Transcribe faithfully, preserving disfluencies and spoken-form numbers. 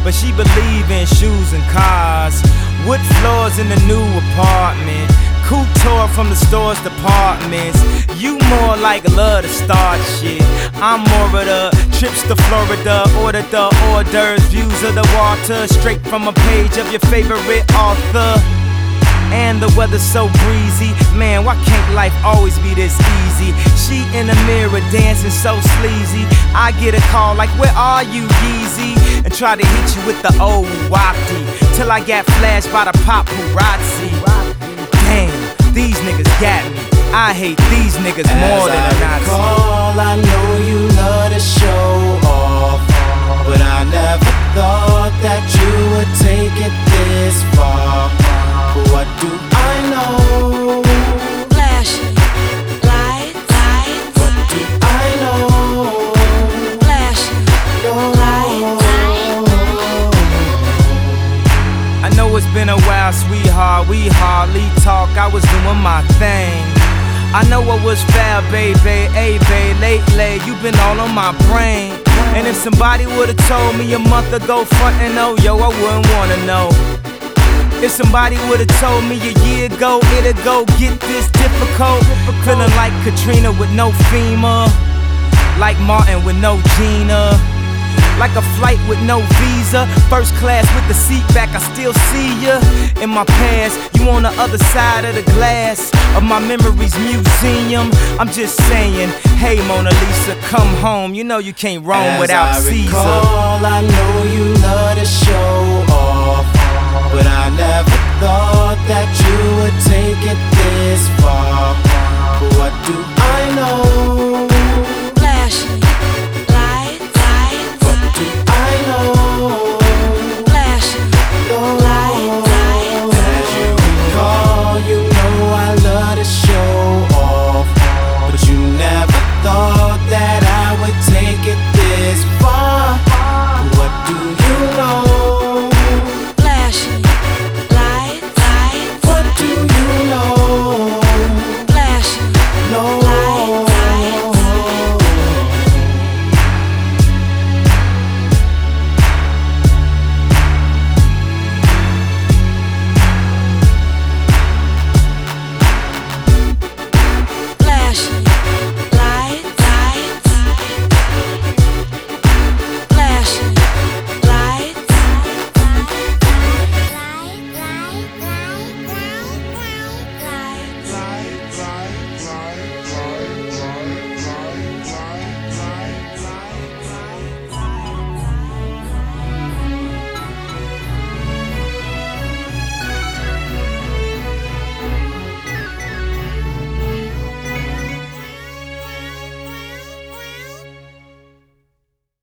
but she believe in shoes and cars. Wood floors in the new apartment, couture from the store's departments. You more like love to start shit. I'm more of the trips to Florida, order the hors d'oeuvres, views of the water, straight from a page of your favorite author. And the weather's so breezy, man, why can't life always be this easy? She in the mirror dancing so sleazy. I get a call like, where are you, Yeezy? And try to hit you with the old wafty, till I got flashed by the paparazzi. Damn, these niggas got me. I hate these niggas more than a Nazi. Recall, I know you love to show off, but I never thought that you would take it this far. What do I know? Flashing lights, lights. What do I know? Flashing lights. I know it's been a while, sweetheart, we hardly talk. I was doing my thing. I know I was foul, baby, hey, babe, lately you been all on my brain. And if somebody would've told me a month ago, front and oh, yo, I wouldn't wanna know. If somebody would've told me a year ago, it'd go get this difficult. Feeling like Katrina with no FEMA, like Martin with no Gina, like a flight with no visa, first class with the seat back, I still see ya. In my past, you on the other side of the glass of my memories museum. I'm just saying, hey Mona Lisa, come home. You know you can't roam As without I Caesar. recall, I know